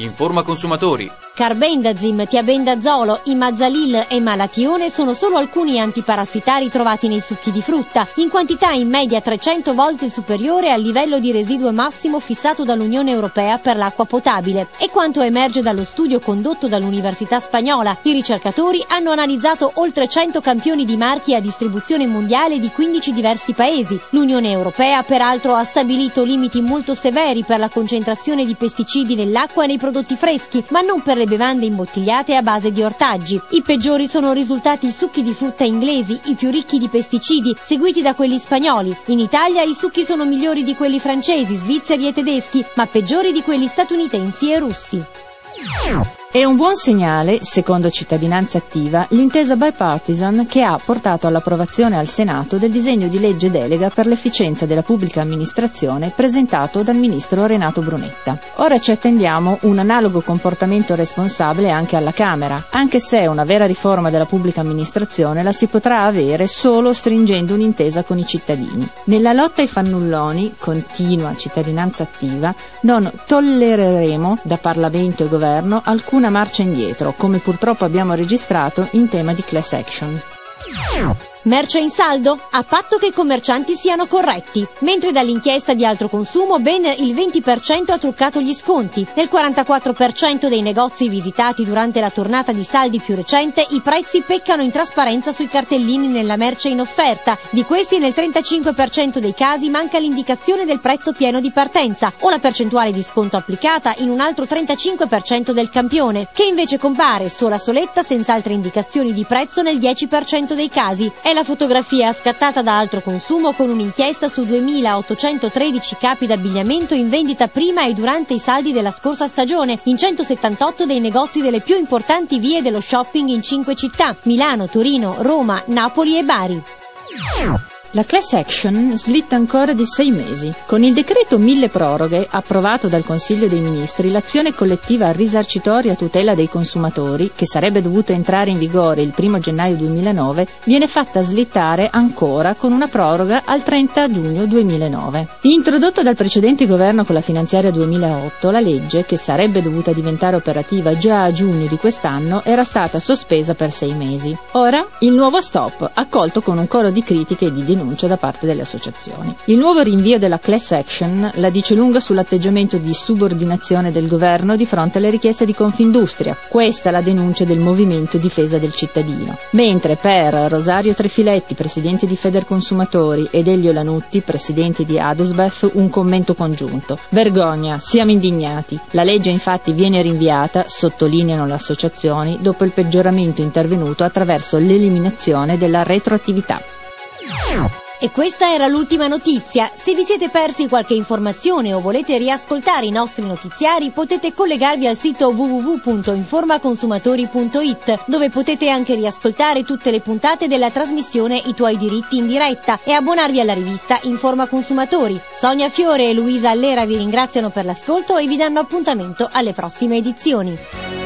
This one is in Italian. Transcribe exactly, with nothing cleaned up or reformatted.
Informa Consumatori. Carbendazim, tiabendazolo, imazalil e malatione sono solo alcuni antiparassitari trovati nei succhi di frutta, in quantità in media trecento volte superiore al livello di residuo massimo fissato dall'Unione Europea per l'acqua potabile. E quanto emerge dallo studio condotto dall'Università Spagnola, i ricercatori hanno analizzato oltre cento campioni di marchi a distribuzione mondiale di quindici diversi paesi. L'Unione Europea peraltro ha stabilito limiti molto severi per la concentrazione di pesticidi nell'acqua e nei prodotti freschi, ma non per le bevande imbottigliate a base di ortaggi. I peggiori sono risultati i succhi di frutta inglesi, i più ricchi di pesticidi, seguiti da quelli spagnoli. In Italia i succhi sono migliori di quelli francesi, svizzeri e tedeschi, ma peggiori di quelli statunitensi e russi. È un buon segnale, secondo Cittadinanza Attiva, l'intesa bipartisan che ha portato all'approvazione al Senato del disegno di legge delega per l'efficienza della pubblica amministrazione presentato dal ministro Renato Brunetta. Ora ci attendiamo un analogo comportamento responsabile anche alla Camera, anche se una vera riforma della pubblica amministrazione la si potrà avere solo stringendo un'intesa con i cittadini. Nella lotta ai fannulloni, continua Cittadinanza Attiva, non tollereremo da Parlamento e Governo alcuna marcia indietro, come purtroppo abbiamo registrato in tema di class action. Merce in saldo? A patto che i commercianti siano corretti. Mentre dall'inchiesta di altro consumo ben il venti per cento ha truccato gli sconti. Nel quarantaquattro per cento dei negozi visitati durante la tornata di saldi più recente i prezzi peccano in trasparenza sui cartellini nella merce in offerta. Di questi nel trentacinque per cento dei casi manca l'indicazione del prezzo pieno di partenza o la percentuale di sconto applicata in un altro trentacinque per cento del campione, che invece compare sola soletta senza altre indicazioni di prezzo nel dieci per cento dei casi. È la fotografia scattata da altro consumo con un'inchiesta su duemilaottocentotredici capi d'abbigliamento in vendita prima e durante i saldi della scorsa stagione in centosettantotto dei negozi delle più importanti vie dello shopping in cinque città: Milano, Torino, Roma, Napoli e Bari. La class action slitta ancora di sei mesi. Con il decreto mille proroghe, approvato dal Consiglio dei Ministri, l'azione collettiva risarcitoria a tutela dei consumatori, che sarebbe dovuta entrare in vigore il primo gennaio duemilanove, viene fatta slittare ancora con una proroga al trenta giugno duemilanove. Introdotto dal precedente governo con la finanziaria duemilaotto, la legge, che sarebbe dovuta diventare operativa già a giugno di quest'anno, era stata sospesa per sei mesi. Ora, il nuovo stop, accolto con un coro di critiche e di denunce da parte delle associazioni. Il nuovo rinvio della class action la dice lunga sull'atteggiamento di subordinazione del governo di fronte alle richieste di Confindustria. Questa è la denuncia del Movimento Difesa del Cittadino. Mentre per Rosario Trefiletti, presidente di Federconsumatori, ed Elio Lanutti, presidente di Adusbef, un commento congiunto. Vergogna, siamo indignati. La legge infatti viene rinviata, sottolineano le associazioni, dopo il peggioramento intervenuto attraverso l'eliminazione della retroattività. E questa era l'ultima notizia. Se vi siete persi qualche informazione o volete riascoltare i nostri notiziari, potete collegarvi al sito w w w punto informaconsumatori punto i t, dove potete anche riascoltare tutte le puntate della trasmissione I tuoi diritti in diretta e abbonarvi alla rivista Informa Consumatori. Sonia Fiore e Luisa Allera vi ringraziano per l'ascolto e vi danno appuntamento alle prossime edizioni.